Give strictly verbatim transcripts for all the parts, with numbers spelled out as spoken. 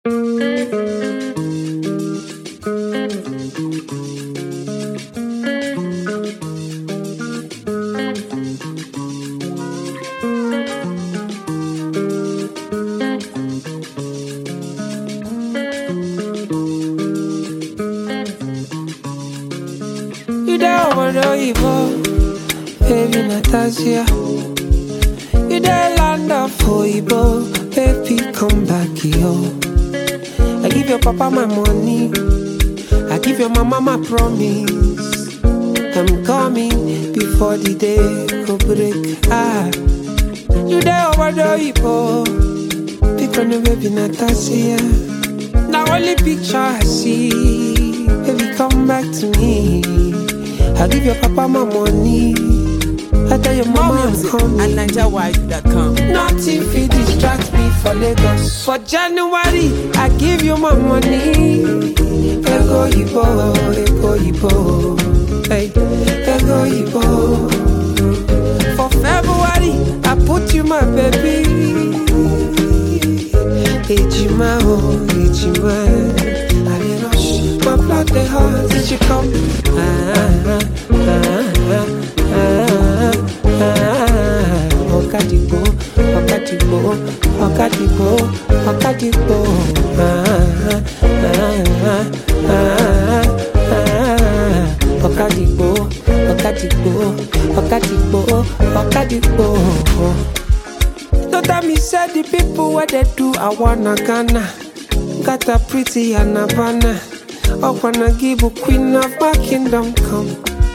You there over the Ibo, baby Natasha. You there land of Ibo, baby come back yo. I give your papa my money, I give your mama my promise. I'm coming before the day go break. Ah, you there over the Ibo, pick on the baby Natasha. Now only picture I see, baby come back to me. I give your papa my money, I tell your mama I'm coming. At Niger Wife dot com. Nothing fit distract me for Lagos. For January, I give you my money. Ego Ibo, Ego Ibo, hey, Ego Ibo. For February, I put you my baby. Ejima, oh, Ejima. I dey rush, my blood dey hot. Did you come? Ah, ah, ah, ah, ah. Okadipo, Okadipo, Okadipo, Okadipo. Ah, ah, ah, ah. Okadipo, Okadipo, Okadipo, Okadipo. Don't tell me say the people what they do I wanna Ghana. Got a pretty and Havana. I wanna give a queen of my kingdom come.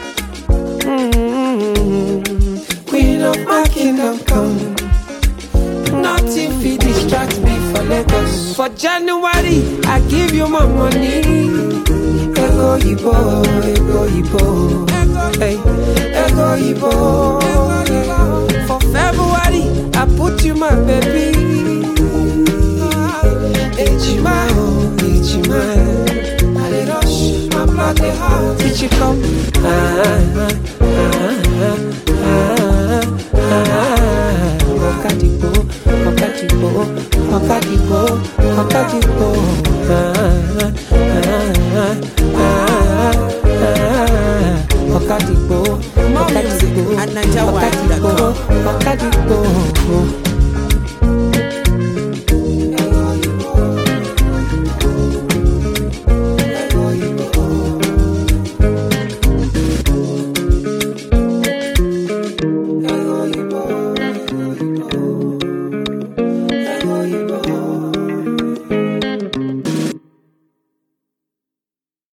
Mm-hmm. Queen of my kingdom come. Nothing fit distract me for Lagos. For January, I give you my money. Ego Ibo, Ego Ibo, hey, Ego Ibo. For February, I put you my baby. Ejima, oh, Ejima. I dey rush, my blood dey hot. Did you come? Ah, ah, ah, ah, ah. Okadipo, Okadipo, Okadipo, Okadipo. Ah, ah, ah, ah. Okadipo, More music Okadipo, at Niger Wife dot com. Okadipo, Okadipo.